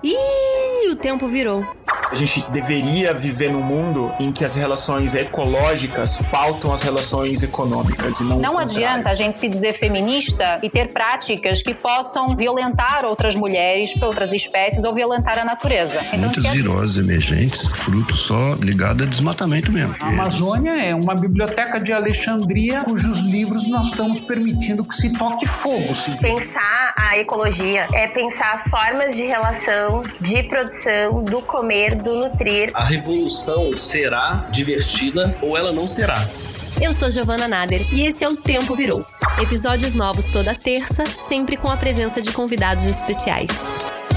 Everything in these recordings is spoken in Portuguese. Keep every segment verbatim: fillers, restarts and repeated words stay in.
Ih, o tempo virou. A gente deveria viver num mundo em que as relações ecológicas pautam as relações econômicas e não Não adianta a gente se dizer feminista e ter práticas que possam violentar outras mulheres, outras espécies ou violentar a natureza. Então, muitas quer... viroses emergentes, fruto só ligado a desmatamento mesmo. A Amazônia é uma biblioteca de Alexandria cujos livros nós estamos permitindo que se toque fogo. Sim. Pensar a ecologia é pensar as formas de relação, de produção, do comer, do nutrir. A revolução será divertida ou ela não será. Eu sou Giovana Nader e esse é o Tempo Virou. Episódios novos toda terça, sempre com a presença de convidados especiais.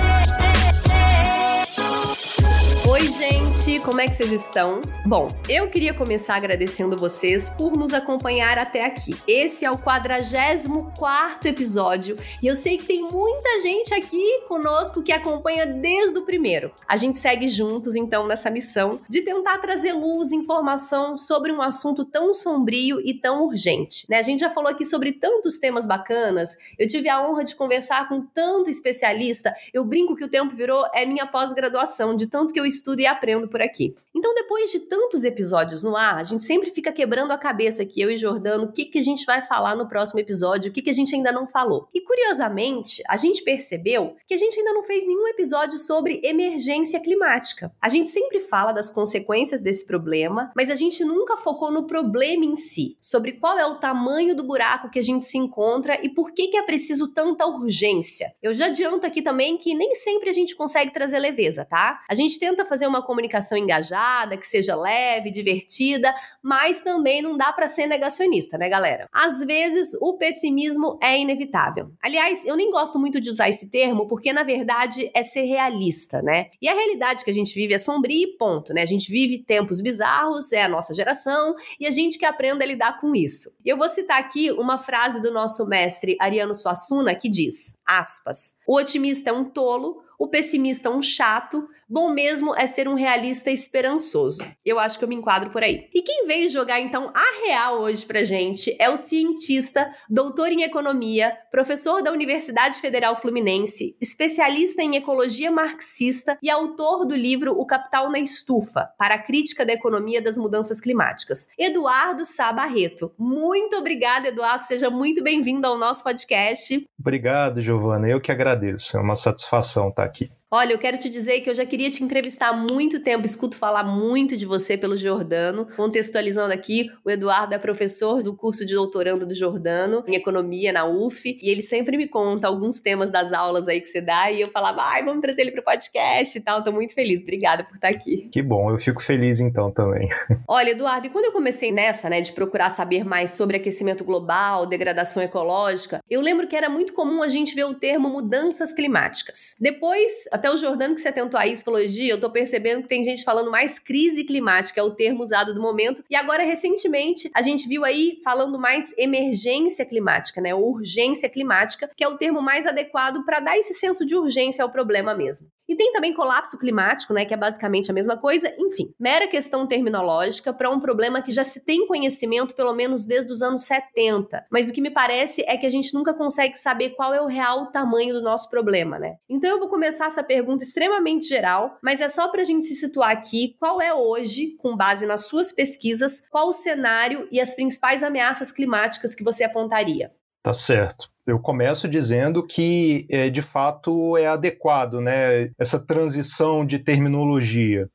Oi, gente! Como é que vocês estão? Bom, eu queria começar agradecendo vocês por nos acompanhar até aqui. Esse é o quadragésimo quarto episódio e eu sei que tem muita gente aqui conosco que acompanha desde o primeiro. A gente segue juntos, então, nessa missão de tentar trazer luz e informação sobre um assunto tão sombrio e tão urgente, né? A gente já falou aqui sobre tantos temas bacanas, eu tive a honra de conversar com tanto especialista, eu brinco que o Tempo Virou é minha pós-graduação, de tanto que eu estudo e aprendo por aqui. Então, depois de tantos episódios no ar, a gente sempre fica quebrando a cabeça aqui, eu e Jordano, o que, que a gente vai falar no próximo episódio, o que, que a gente ainda não falou. E, curiosamente, a gente percebeu que a gente ainda não fez nenhum episódio sobre emergência climática. A gente sempre fala das consequências desse problema, mas a gente nunca focou no problema em si, sobre qual é o tamanho do buraco que a gente se encontra e por que, que é preciso tanta urgência. Eu já adianto aqui também que nem sempre a gente consegue trazer leveza, tá? A gente tenta fazer uma comunicação engajada, que seja leve, divertida, mas também não dá pra ser negacionista, né, galera? Às vezes, o pessimismo é inevitável. Aliás, eu nem gosto muito de usar esse termo, porque, na verdade, é ser realista, né? E a realidade que a gente vive é sombria e ponto, né? A gente vive tempos bizarros, é a nossa geração, e a gente que aprenda a lidar com isso. E eu vou citar aqui uma frase do nosso mestre Ariano Suassuna, que diz, aspas, o otimista é um tolo, o pessimista é um chato, bom mesmo é ser um realista esperançoso. Eu acho que eu me enquadro por aí. E quem veio jogar, então, a real hoje pra gente é o cientista, doutor em economia, professor da Universidade Federal Fluminense, especialista em ecologia marxista e autor do livro O Capital na Estufa, para a crítica da economia das mudanças climáticas. Eduardo Sá Barreto. Muito obrigada, Eduardo. Seja muito bem-vindo ao nosso podcast. Obrigado, Giovana. Eu que agradeço. É uma satisfação estar aqui. Olha, eu quero te dizer que eu já queria te entrevistar há muito tempo, escuto falar muito de você pelo Jordano. Contextualizando aqui, o Eduardo é professor do curso de doutorando do Jordano, em economia na U F, e ele sempre me conta alguns temas das aulas aí que você dá, e eu falava, ai, vamos trazer ele pro podcast e tal, tô muito feliz, obrigada por estar aqui. Que bom, eu fico feliz então também. Olha, Eduardo, e quando eu comecei nessa, né, de procurar saber mais sobre aquecimento global, degradação ecológica, eu lembro que era muito comum a gente ver o termo mudanças climáticas. Depois, até o Jordano que se atentou à psicologia, eu tô percebendo que tem gente falando mais crise climática, é o termo usado do momento, e agora recentemente a gente viu aí falando mais emergência climática, né, ou urgência climática, que é o termo mais adequado para dar esse senso de urgência ao problema mesmo. E tem também colapso climático, né, que é basicamente a mesma coisa, enfim, mera questão terminológica para um problema que já se tem conhecimento pelo menos desde os anos setenta, mas o que me parece é que a gente nunca consegue saber qual é o real tamanho do nosso problema, né? Então eu vou começar essa pergunta extremamente geral, mas é só para a gente se situar aqui, qual é hoje, com base nas suas pesquisas, qual o cenário e as principais ameaças climáticas que você apontaria? Tá certo. Eu começo dizendo que, é, de fato, é adequado, né, essa transição de terminologia,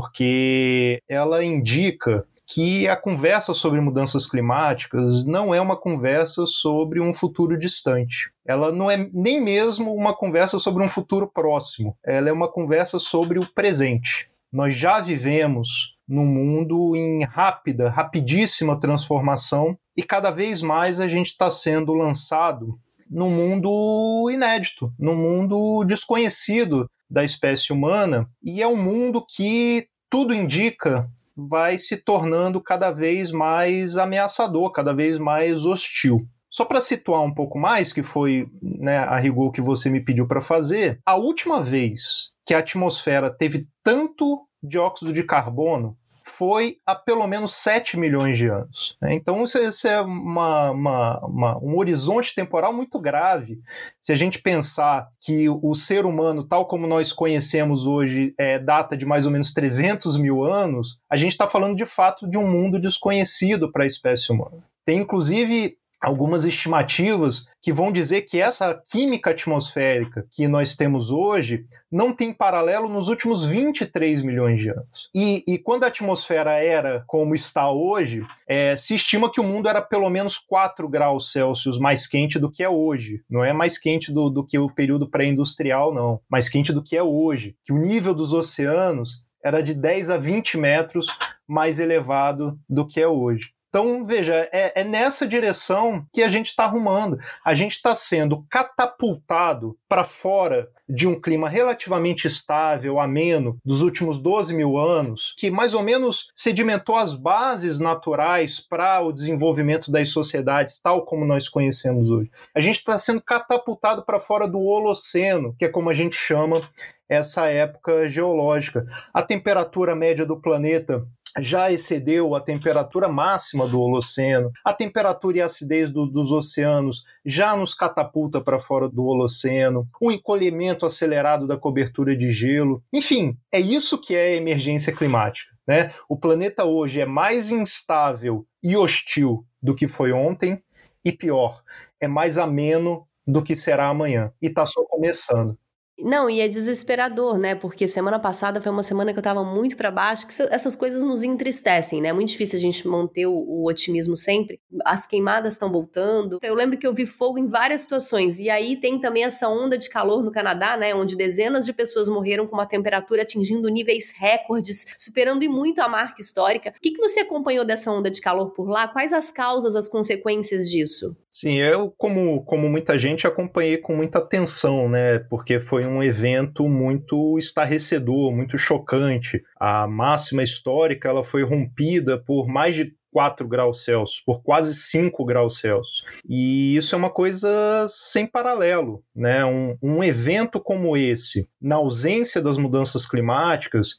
porque ela indica que a conversa sobre mudanças climáticas não é uma conversa sobre um futuro distante. Ela não é nem mesmo uma conversa sobre um futuro próximo. Ela é uma conversa sobre o presente. Nós já vivemos num mundo em rápida, rapidíssima transformação e cada vez mais a gente está sendo lançado num mundo inédito, num mundo desconhecido da espécie humana, e é um mundo que, tudo indica, vai se tornando cada vez mais ameaçador, cada vez mais hostil. Só para situar um pouco mais, que foi, né, a rigor que você me pediu para fazer, a última vez que a atmosfera teve tanto dióxido de carbono foi há pelo menos sete milhões de anos. Então, isso é uma, uma, uma, um horizonte temporal muito grave. Se a gente pensar que o ser humano, tal como nós conhecemos hoje, é, data de mais ou menos trezentos mil anos, a gente está falando de fato de um mundo desconhecido para a espécie humana. Tem, inclusive, algumas estimativas que vão dizer que essa química atmosférica que nós temos hoje não tem paralelo nos últimos vinte e três milhões de anos. E, e quando a atmosfera era como está hoje, é, se estima que o mundo era pelo menos quatro graus Celsius mais quente do que é hoje. Não é mais quente do, do que o período pré-industrial, não. Mais quente do que é hoje. Que o nível dos oceanos era de dez a vinte metros mais elevado do que é hoje. Então, veja, é, é nessa direção que a gente está arrumando. A gente está sendo catapultado para fora de um clima relativamente estável, ameno, dos últimos doze mil anos, que mais ou menos sedimentou as bases naturais para o desenvolvimento das sociedades, tal como nós conhecemos hoje. A gente está sendo catapultado para fora do Holoceno, que é como a gente chama essa época geológica. A temperatura média do planeta já excedeu a temperatura máxima do Holoceno, a temperatura e a acidez do, dos oceanos já nos catapulta para fora do Holoceno, o encolhimento acelerado da cobertura de gelo. Enfim, é isso que é emergência climática, né? O planeta hoje é mais instável e hostil do que foi ontem, e pior, é mais ameno do que será amanhã. E está só começando. Não, e é desesperador, né? Porque semana passada foi uma semana que eu tava muito pra baixo, que essas coisas nos entristecem, né? É muito difícil a gente manter o, o otimismo sempre. As queimadas estão voltando. Eu lembro que eu vi fogo em várias situações. E aí tem também essa onda de calor no Canadá, né? Onde dezenas de pessoas morreram com uma temperatura atingindo níveis recordes, superando e muito a marca histórica. O que, que você acompanhou dessa onda de calor por lá? Quais as causas, as consequências disso? Sim, eu, como, como muita gente, acompanhei com muita atenção, né? Porque foi um evento muito estarrecedor, muito chocante. A máxima histórica ela foi rompida por mais de quatro graus Celsius, por quase cinco graus Celsius. E isso é uma coisa sem paralelo, né? Um, um evento como esse, na ausência das mudanças climáticas,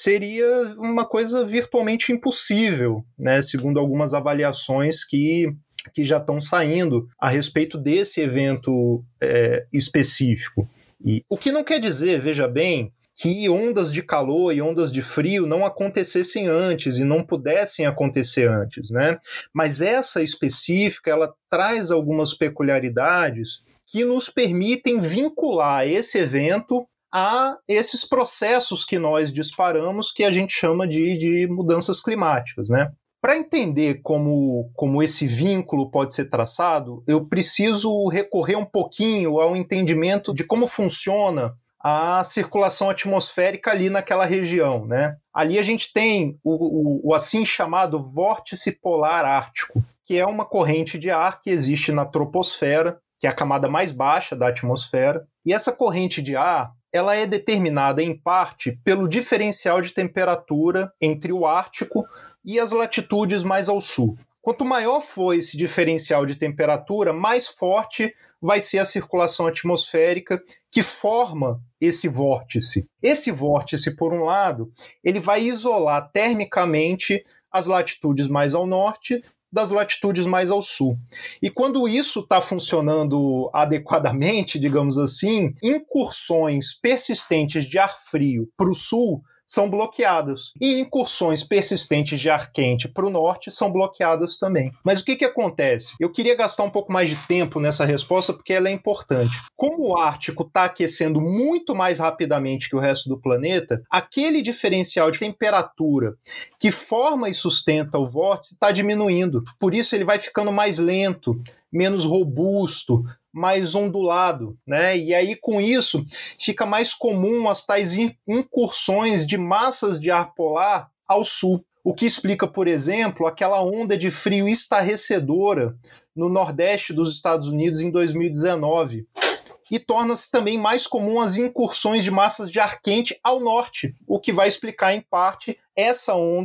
seria uma coisa virtualmente impossível, né? Segundo algumas avaliações que que já estão saindo a respeito desse evento é, específico. E, o que não quer dizer, veja bem, que ondas de calor e ondas de frio não acontecessem antes e não pudessem acontecer antes, né? Mas essa específica, ela traz algumas peculiaridades que nos permitem vincular esse evento a esses processos que nós disparamos, que a gente chama de, de mudanças climáticas, né? Para entender como, como esse vínculo pode ser traçado, eu preciso recorrer um pouquinho ao entendimento de como funciona a circulação atmosférica ali naquela região, né? Ali a gente tem o, o, o assim chamado vórtice polar ártico, que é uma corrente de ar que existe na troposfera, que é a camada mais baixa da atmosfera. E essa corrente de ar, ela é determinada em parte pelo diferencial de temperatura entre o Ártico e as latitudes mais ao sul. Quanto maior for esse diferencial de temperatura, mais forte vai ser a circulação atmosférica que forma esse vórtice. Esse vórtice, por um lado, ele vai isolar termicamente as latitudes mais ao norte das latitudes mais ao sul. E quando isso está funcionando adequadamente, digamos assim, incursões persistentes de ar frio para o sul são bloqueadas. E incursões persistentes de ar quente para o norte são bloqueadas também. Mas o que, que acontece? Eu queria gastar um pouco mais de tempo nessa resposta porque ela é importante. Como o Ártico está aquecendo muito mais rapidamente que o resto do planeta, aquele diferencial de temperatura que forma e sustenta o vórtice está diminuindo. Por isso ele vai ficando mais lento, menos robusto, mais ondulado, né? E aí, com isso, fica mais comum as tais incursões de massas de ar polar ao sul, o que explica, por exemplo, aquela onda de frio estarrecedora no nordeste dos Estados Unidos em dois mil e dezenove. E torna-se também mais comum as incursões de massas de ar quente ao norte, o que vai explicar, em parte, essa onda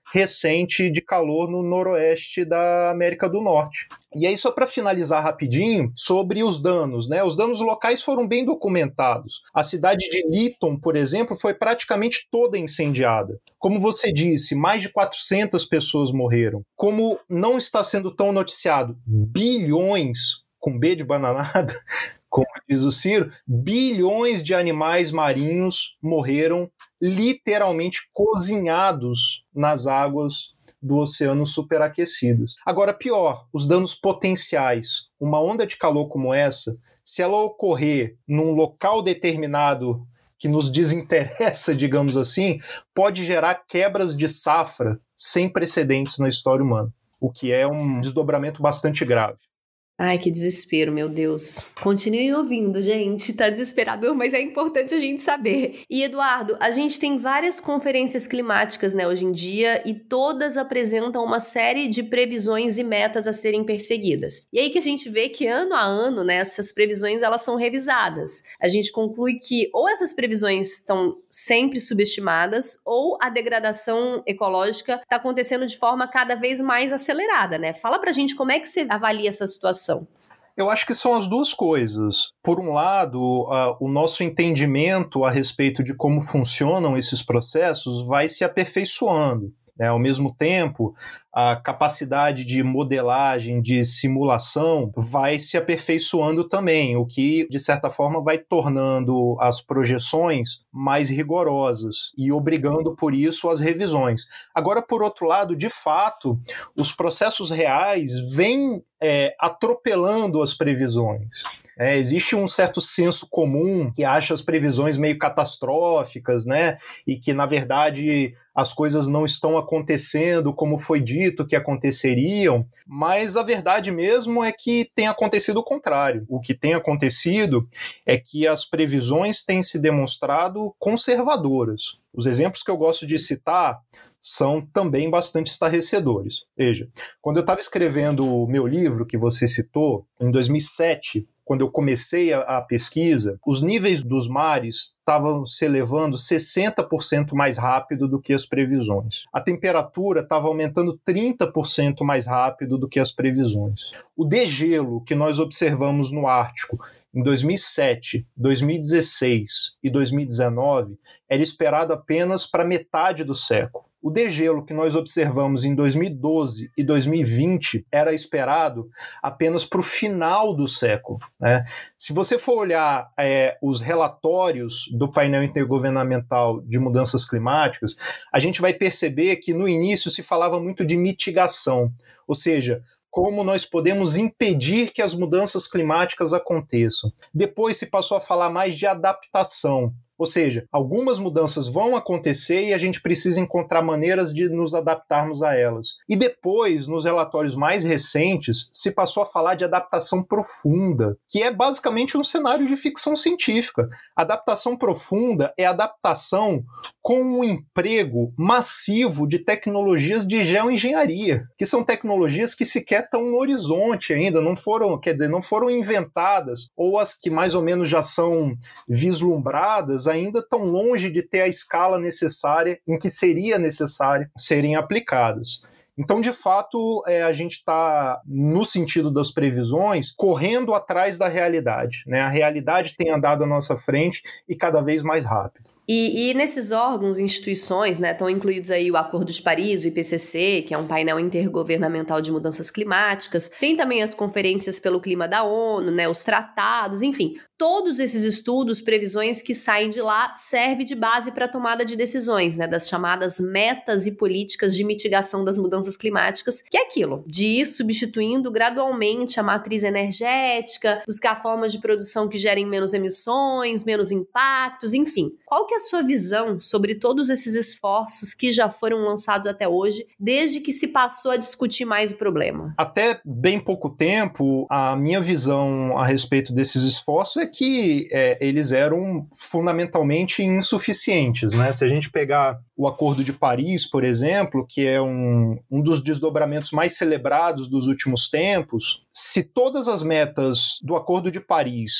recente de calor no noroeste da América do Norte. E aí, só para finalizar rapidinho, sobre os danos, né? Os danos locais foram bem documentados. A cidade de Lytton, por exemplo, foi praticamente toda incendiada. Como você disse, mais de quatrocentas pessoas morreram. Como não está sendo tão noticiado, bilhões, com B de bananada, como diz o Ciro, bilhões de animais marinhos morreram literalmente cozinhados nas águas do oceano superaquecidas. Agora, pior, os danos potenciais. Uma onda de calor como essa, se ela ocorrer num local determinado que nos desinteressa, digamos assim, pode gerar quebras de safra sem precedentes na história humana, o que é um desdobramento bastante grave. Ai, que desespero, meu Deus. Continuem ouvindo, gente. Tá desesperador, mas é importante a gente saber. E, Eduardo, a gente tem várias conferências climáticas, né, hoje em dia, e todas apresentam uma série de previsões e metas a serem perseguidas. E aí que a gente vê que, ano a ano, né, essas previsões, elas são revisadas. A gente conclui que ou essas previsões estão sempre subestimadas, ou a degradação ecológica está acontecendo de forma cada vez mais acelerada, né? Fala pra gente como é que você avalia essa situação. Eu acho que são as duas coisas. Por um lado, uh, o nosso entendimento a respeito de como funcionam esses processos vai se aperfeiçoando. Né? Ao mesmo tempo, a capacidade de modelagem, de simulação, vai se aperfeiçoando também, o que, de certa forma, vai tornando as projeções mais rigorosas e obrigando, por isso, as revisões. Agora, por outro lado, de fato, os processos reais vêm é, atropelando as previsões. É, existe um certo senso comum que acha as previsões meio catastróficas, né? E que, na verdade, as coisas não estão acontecendo como foi dito que aconteceriam, mas a verdade mesmo é que tem acontecido o contrário. O que tem acontecido é que as previsões têm se demonstrado conservadoras. Os exemplos que eu gosto de citar são também bastante estarrecedores. Veja, quando eu estava escrevendo o meu livro, que você citou, em dois mil e sete, quando eu comecei a, a pesquisa, os níveis dos mares estavam se elevando sessenta por cento mais rápido do que as previsões. A temperatura estava aumentando trinta por cento mais rápido do que as previsões. O degelo que nós observamos no Ártico em dois mil e sete, dois mil e dezesseis e dois mil e dezenove era esperado apenas para metade do século. O degelo que nós observamos em dois mil e doze e dois mil e vinte era esperado apenas para o final do século. Né? Se você for olhar é, os relatórios do painel intergovernamental de mudanças climáticas, a gente vai perceber que no início se falava muito de mitigação, ou seja, como nós podemos impedir que as mudanças climáticas aconteçam. Depois se passou a falar mais de adaptação. Ou seja, algumas mudanças vão acontecer e a gente precisa encontrar maneiras de nos adaptarmos a elas. E depois, nos relatórios mais recentes, se passou a falar de adaptação profunda, que é basicamente um cenário de ficção científica. Adaptação profunda é adaptação com um emprego massivo de tecnologias de geoengenharia, que são tecnologias que sequer estão no horizonte ainda, não foram, quer dizer, não foram inventadas, ou as que mais ou menos já são vislumbradas, ainda estão longe de ter a escala necessária em que seria necessário serem aplicadas. Então, de fato, é, a gente está, no sentido das previsões, correndo atrás da realidade. Né? A realidade tem andado à nossa frente e cada vez mais rápido. E, e nesses órgãos, instituições, né, estão incluídos aí o Acordo de Paris, o I P C C, que é um painel intergovernamental de mudanças climáticas, tem também as conferências pelo clima da ONU, né, os tratados, enfim, todos esses estudos, previsões que saem de lá, servem de base para a tomada de decisões, né, das chamadas metas e políticas de mitigação das mudanças climáticas, que é aquilo, de ir substituindo gradualmente a matriz energética, buscar formas de produção que gerem menos emissões, menos impactos, enfim. Qual que é a sua visão sobre todos esses esforços que já foram lançados até hoje, desde que se passou a discutir mais o problema? Até bem pouco tempo, a minha visão a respeito desses esforços é que é, eles eram fundamentalmente insuficientes. Né? Se a gente pegar o Acordo de Paris, por exemplo, que é um, um dos desdobramentos mais celebrados dos últimos tempos, se todas as metas do Acordo de Paris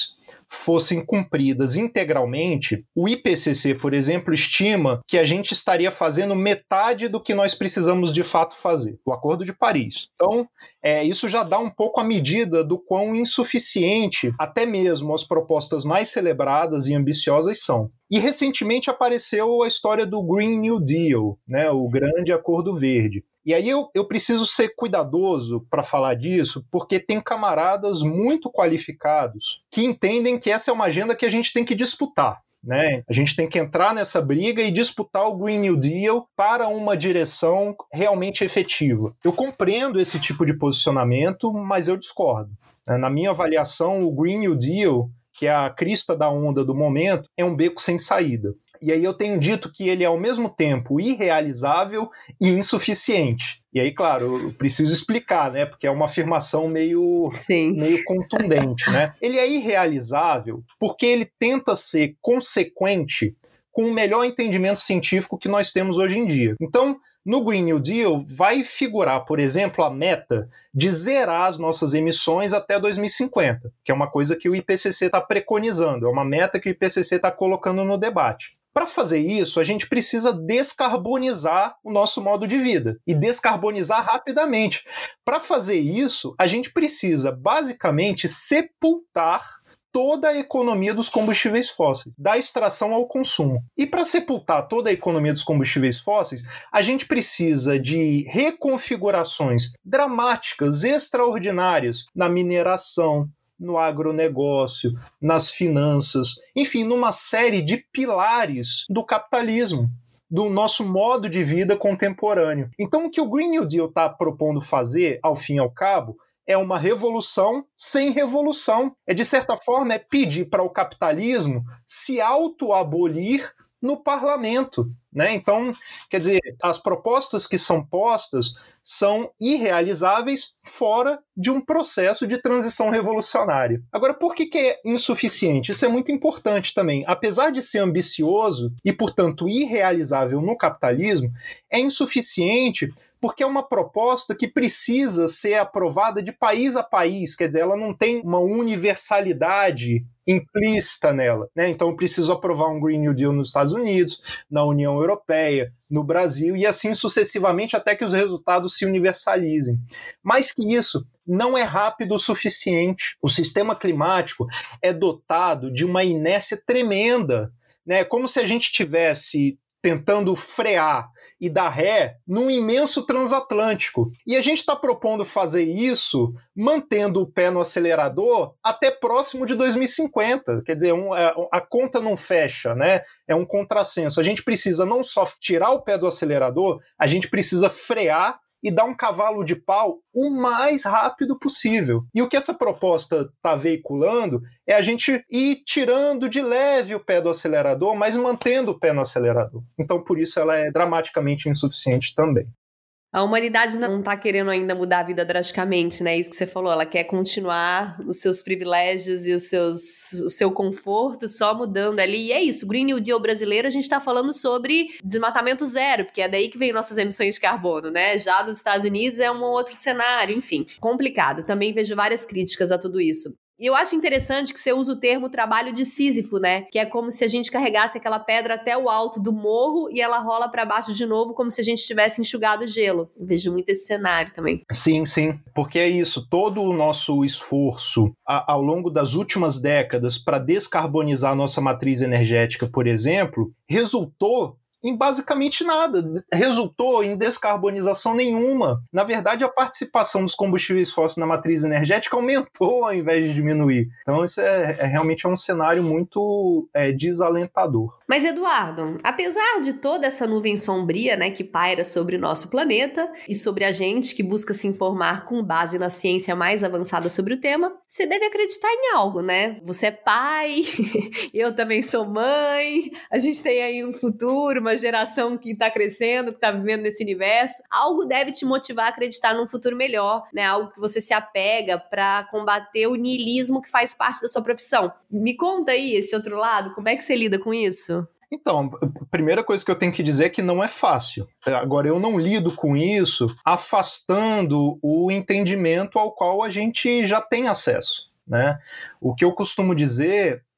fossem cumpridas integralmente, o I P C C, por exemplo, estima que a gente estaria fazendo metade do que nós precisamos de fato fazer, o Acordo de Paris. Então, é, isso já dá um pouco a medida do quão insuficiente até mesmo as propostas mais celebradas e ambiciosas são. E recentemente apareceu a história do Green New Deal, né, o Grande Acordo Verde. E aí eu, eu preciso ser cuidadoso para falar disso, porque tem camaradas muito qualificados que entendem que essa é uma agenda que a gente tem que disputar. Né? A gente tem que entrar nessa briga e disputar o Green New Deal para uma direção realmente efetiva. Eu compreendo esse tipo de posicionamento, mas eu discordo. Na minha avaliação, o Green New Deal, que é a crista da onda do momento, é um beco sem saída. E aí eu tenho dito que ele é ao mesmo tempo irrealizável e insuficiente. E aí, claro, eu preciso explicar, né? Porque é uma afirmação meio, meio contundente, né? Ele é irrealizável porque ele tenta ser consequente com o melhor entendimento científico que nós temos hoje em dia. Então, no Green New Deal vai figurar, por exemplo, a meta de zerar as nossas emissões até dois mil e cinquenta, que é uma coisa que o I P C C está preconizando, é uma meta que o I P C C está colocando no debate. Para fazer isso, a gente precisa descarbonizar o nosso modo de vida e descarbonizar rapidamente. Para fazer isso, a gente precisa basicamente sepultar toda a economia dos combustíveis fósseis, da extração ao consumo. E para sepultar toda a economia dos combustíveis fósseis, a gente precisa de reconfigurações dramáticas, extraordinárias na mineração, no agronegócio, nas finanças, enfim, numa série de pilares do capitalismo, do nosso modo de vida contemporâneo. Então, o que o Green New Deal está propondo fazer, ao fim e ao cabo, é uma revolução sem revolução. É, de certa forma, é pedir para o capitalismo se autoabolir no parlamento, né? Então, quer dizer, as propostas que são postas são irrealizáveis fora de um processo de transição revolucionária. Agora, por que que é insuficiente? Isso é muito importante também. Apesar de ser ambicioso e, portanto, irrealizável no capitalismo, é insuficiente porque é uma proposta que precisa ser aprovada de país a país, quer dizer, ela não tem uma universalidade implícita nela, né? Então eu preciso aprovar um Green New Deal nos Estados Unidos, na União Europeia, no Brasil, e assim sucessivamente até que os resultados se universalizem. Mais que isso, não é rápido o suficiente. O sistema climático é dotado de uma inércia tremenda, né? Como se a gente tivesse tentando frear e dar ré num imenso transatlântico. E a gente está propondo fazer isso mantendo o pé no acelerador até próximo de dois mil e cinquenta. Quer dizer, um, a, a conta não fecha, né? É um contrassenso. A gente precisa não só tirar o pé do acelerador, a gente precisa frear e dar um cavalo de pau o mais rápido possível. E o que essa proposta está veiculando é a gente ir tirando de leve o pé do acelerador, mas mantendo o pé no acelerador. Então, por isso, ela é dramaticamente insuficiente também. A humanidade não tá querendo ainda mudar a vida drasticamente, né? Isso que você falou, ela quer continuar os seus privilégios e os seus, o seu conforto só mudando ali. E é isso, o Green New Deal brasileiro, a gente tá falando sobre desmatamento zero, porque é daí que vem nossas emissões de carbono, né? Já dos Estados Unidos é um outro cenário, enfim. Complicado. Também vejo várias críticas a tudo isso. E eu acho interessante que você usa o termo trabalho de Sísifo, né? Que é como se a gente carregasse aquela pedra até o alto do morro e ela rola para baixo de novo, como se a gente tivesse enxugado gelo. Eu vejo muito esse cenário também. Sim, sim. Porque é isso. Todo o nosso esforço a, ao longo das últimas décadas para descarbonizar a nossa matriz energética, por exemplo, resultou em basicamente nada, resultou em descarbonização nenhuma. Na verdade, a participação dos combustíveis fósseis na matriz energética aumentou ao invés de diminuir. Então, isso é, é realmente é um cenário muito é, desalentador. Mas, Eduardo, apesar de toda essa nuvem sombria, né, que paira sobre o nosso planeta e sobre a gente que busca se informar com base na ciência mais avançada sobre o tema, você deve acreditar em algo, né? Você é pai, eu também sou mãe, a gente tem aí um futuro, uma geração que está crescendo, que está vivendo nesse universo. Algo deve te motivar a acreditar num futuro melhor, né? Algo que você se apega para combater o niilismo que faz parte da sua profissão. Me conta aí esse outro lado, como é que você lida com isso? Então, a primeira coisa que eu tenho que dizer é que não é fácil. Agora, eu não lido com isso afastando o entendimento ao qual a gente já tem acesso, né? O que eu costumo dizer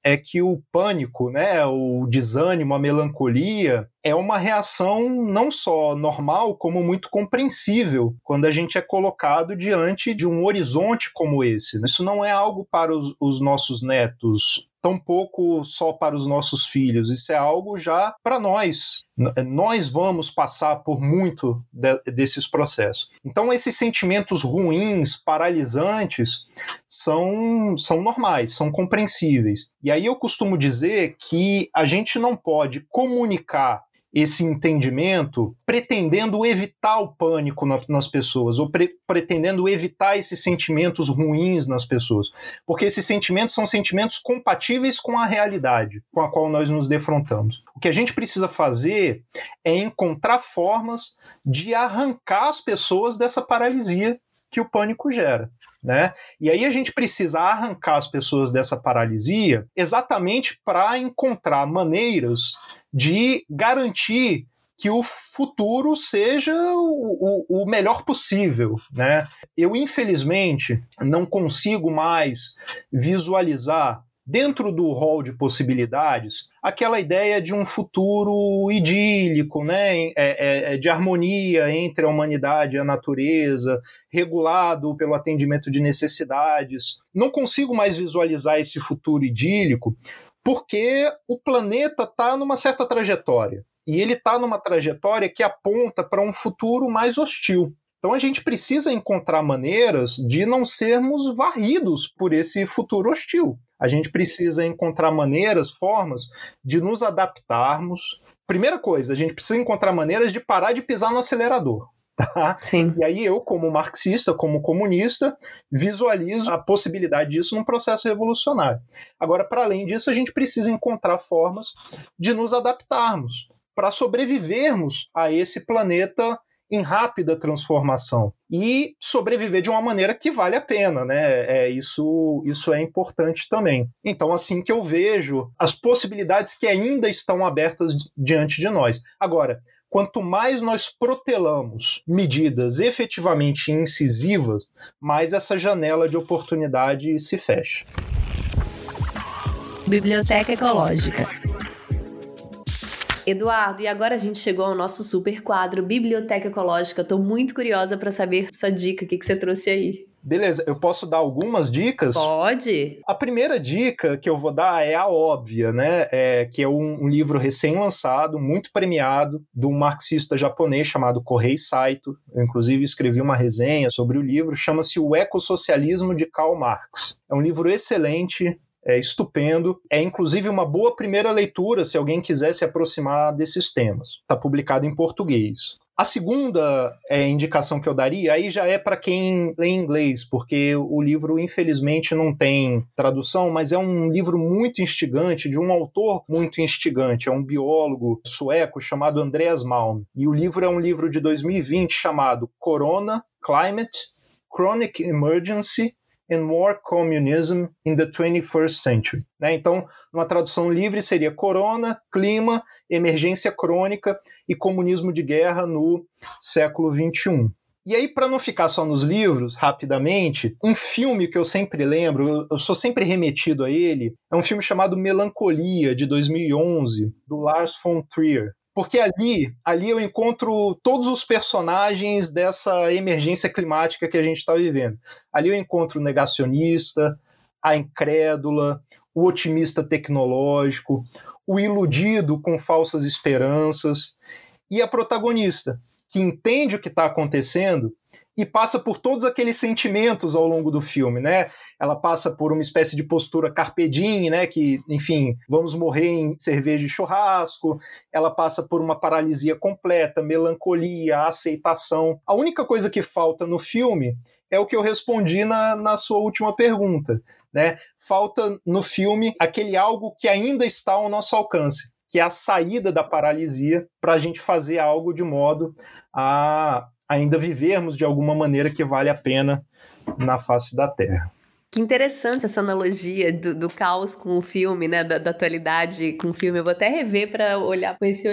é que o pânico, né, o desânimo, a melancolia, é uma reação não só normal, como muito compreensível quando a gente é colocado diante de um horizonte como esse. Isso não é algo para os, os nossos netos, tampouco só para os nossos filhos. Isso é algo já para nós. Nós vamos passar por muito de, desses processos. Então, esses sentimentos ruins, paralisantes, são, são normais, são compreensíveis. E aí eu costumo dizer que a gente não pode comunicar esse entendimento pretendendo evitar o pânico na, nas pessoas, ou pre, pretendendo evitar esses sentimentos ruins nas pessoas, porque esses sentimentos são sentimentos compatíveis com a realidade com a qual nós nos defrontamos. O que a gente precisa fazer é encontrar formas de arrancar as pessoas dessa paralisia que o pânico gera, né? E aí a gente precisa arrancar as pessoas dessa paralisia exatamente para encontrar maneiras de garantir que o futuro seja o, o, o melhor possível, né? Eu, infelizmente, não consigo mais visualizar dentro do rol de possibilidades aquela ideia de um futuro idílico, né? é, é, de harmonia entre a humanidade e a natureza, regulado pelo atendimento de necessidades. Não consigo mais visualizar esse futuro idílico porque o planeta está numa certa trajetória, e ele está numa trajetória que aponta para um futuro mais hostil. Então a gente precisa encontrar maneiras de não sermos varridos por esse futuro hostil. A gente precisa encontrar maneiras, formas de nos adaptarmos. Primeira coisa, a gente precisa encontrar maneiras de parar de pisar no acelerador. Tá? Sim. E aí eu, como marxista, como comunista, visualizo a possibilidade disso num processo revolucionário. Agora, para além disso, a gente precisa encontrar formas de nos adaptarmos para sobrevivermos a esse planeta em rápida transformação e sobreviver de uma maneira que vale a pena, né? É, isso, isso é importante também. Então, assim que eu vejo as possibilidades que ainda estão abertas diante de nós. Agora, quanto mais nós protelamos medidas efetivamente incisivas, mais essa janela de oportunidade se fecha. Biblioteca Ecológica. Eduardo, e agora a gente chegou ao nosso super quadro Biblioteca Ecológica. Estou muito curiosa para saber sua dica, o que, que você trouxe aí. Beleza, eu posso dar algumas dicas? Pode. A primeira dica que eu vou dar é a óbvia, né? É, que é um, um livro recém-lançado, muito premiado, de um marxista japonês chamado Kohei Saito. Eu, inclusive, escrevi uma resenha sobre o livro, chama-se O Ecossocialismo de Karl Marx. É um livro excelente, é estupendo, é inclusive uma boa primeira leitura se alguém quiser se aproximar desses temas. Está publicado em português. A segunda é, indicação que eu daria, aí já é para quem lê inglês, porque o livro, infelizmente, não tem tradução, mas é um livro muito instigante, de um autor muito instigante, é um biólogo sueco chamado Andreas Malm. E o livro é um livro de dois mil e vinte chamado Corona, Climate, Chronic Emergency and War Communism in the twenty-first century. Né? Então, uma tradução livre seria Corona, Clima, Emergência Crônica e Comunismo de Guerra no século vinte e um. E aí, para não ficar só nos livros, rapidamente, um filme que eu sempre lembro, eu sou sempre remetido a ele, é um filme chamado Melancolia, de dois mil e onze, do Lars von Trier. Porque ali, ali eu encontro todos os personagens dessa emergência climática que a gente está vivendo. Ali eu encontro o negacionista, a incrédula, o otimista tecnológico, o iludido com falsas esperanças e a protagonista, que entende o que está acontecendo e passa por todos aqueles sentimentos ao longo do filme, né? Ela passa por uma espécie de postura carpe diem, né? Que, enfim, vamos morrer em cerveja e churrasco. Ela passa por uma paralisia completa, melancolia, aceitação. A única coisa que falta no filme é o que eu respondi na, na sua última pergunta, né? Falta no filme aquele algo que ainda está ao nosso alcance, que é a saída da paralisia para a gente fazer algo de modo a ainda vivermos de alguma maneira que vale a pena na face da Terra. Que interessante essa analogia do, do caos com o filme, né? Da, da atualidade com o filme. Eu vou até rever para olhar com esse olhar.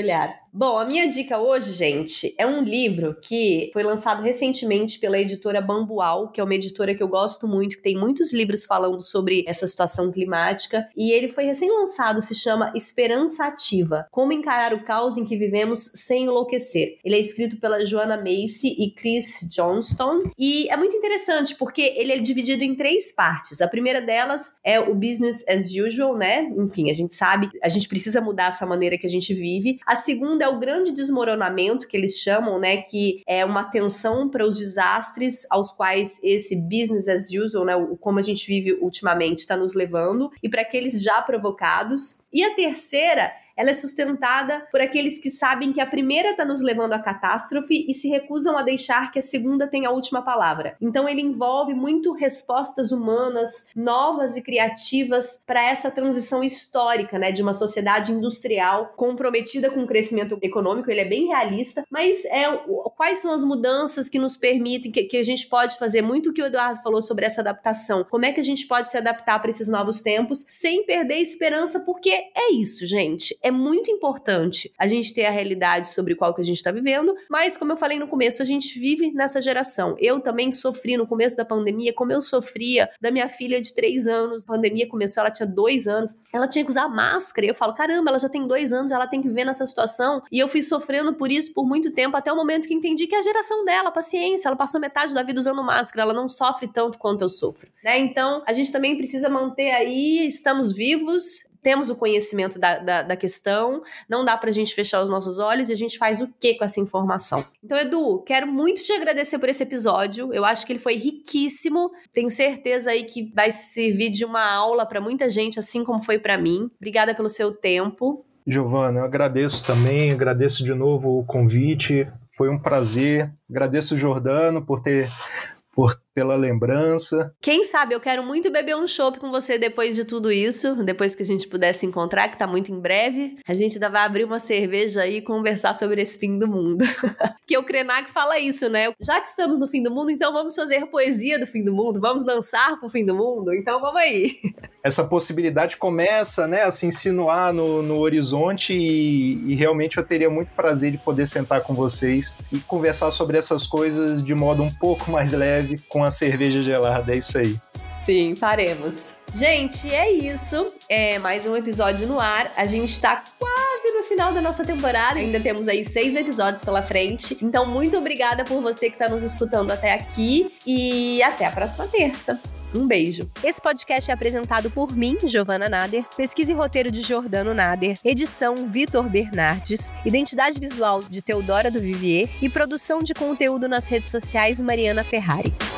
Bom, a minha dica hoje, gente, é um livro que foi lançado recentemente pela editora Bambual, que é uma editora que eu gosto muito, que tem muitos livros falando sobre essa situação climática, e ele foi recém-lançado, se chama Esperança Ativa, Como Encarar o Caos em que Vivemos Sem Enlouquecer. Ele é escrito pela Joanna Macy e Chris Johnston, e é muito interessante porque ele é dividido em três partes. A primeira delas é o business as usual, né? Enfim, a gente sabe, a gente precisa mudar essa maneira que a gente vive. A segunda é o grande desmoronamento, que eles chamam, né? Que é uma atenção para os desastres aos quais esse business as usual, né? O como a gente vive ultimamente está nos levando, e para aqueles já provocados. E a terceira, ela é sustentada por aqueles que sabem que a primeira está nos levando à catástrofe e se recusam a deixar que a segunda tenha a última palavra. Então ele envolve muito respostas humanas, novas e criativas para essa transição histórica, né, de uma sociedade industrial comprometida com o crescimento econômico. Ele é bem realista, mas é, quais são as mudanças que nos permitem, que, que a gente pode fazer, muito o que o Eduardo falou sobre essa adaptação, como é que a gente pode se adaptar para esses novos tempos sem perder a esperança, porque é isso, gente. É muito importante a gente ter a realidade sobre qual que a gente está vivendo, mas como eu falei no começo, a gente vive nessa geração. Eu também sofri no começo da pandemia, como eu sofria da minha filha de três anos. A pandemia começou, ela tinha dois anos, ela tinha que usar máscara, e eu falo, caramba, ela já tem dois anos, ela tem que viver nessa situação, e eu fui sofrendo por isso por muito tempo, até o momento que entendi que é a geração dela, paciência, ela passou metade da vida usando máscara, ela não sofre tanto quanto eu sofro, né? Então, a gente também precisa manter aí, estamos vivos, temos o conhecimento da, da, da questão, não dá pra gente fechar os nossos olhos, e a gente faz o que com essa informação? Então, Edu, quero muito te agradecer por esse episódio, eu acho que ele foi riquíssimo, tenho certeza aí que vai servir de uma aula pra muita gente, assim como foi pra mim. Obrigada pelo seu tempo. Giovana, eu agradeço também, agradeço de novo o convite, foi um prazer, agradeço o Jordano por ter... Por, pela lembrança. Quem sabe, eu quero muito beber um chopp com você depois de tudo isso, depois que a gente puder se encontrar, que tá muito em breve. A gente ainda vai abrir uma cerveja aí e conversar sobre esse fim do mundo. Que o Krenak fala isso, né? Já que estamos no fim do mundo, então vamos fazer poesia do fim do mundo, vamos dançar pro fim do mundo, então vamos aí. Essa possibilidade começa, né, a se insinuar no, no horizonte, e, e realmente eu teria muito prazer de poder sentar com vocês e conversar sobre essas coisas de modo um pouco mais leve, com a cerveja gelada, é isso aí. Sim, faremos. Gente, é isso. É mais um episódio no ar. A gente tá quase no final da nossa temporada. Ainda temos aí seis episódios pela frente. Então, muito obrigada por você que tá nos escutando até aqui. E até a próxima terça. Um beijo. Esse podcast é apresentado por mim, Giovana Nader, pesquisa e roteiro de Jordano Nader, edição Vitor Bernardes, identidade visual de Teodora do Vivier e produção de conteúdo nas redes sociais Mariana Ferrari.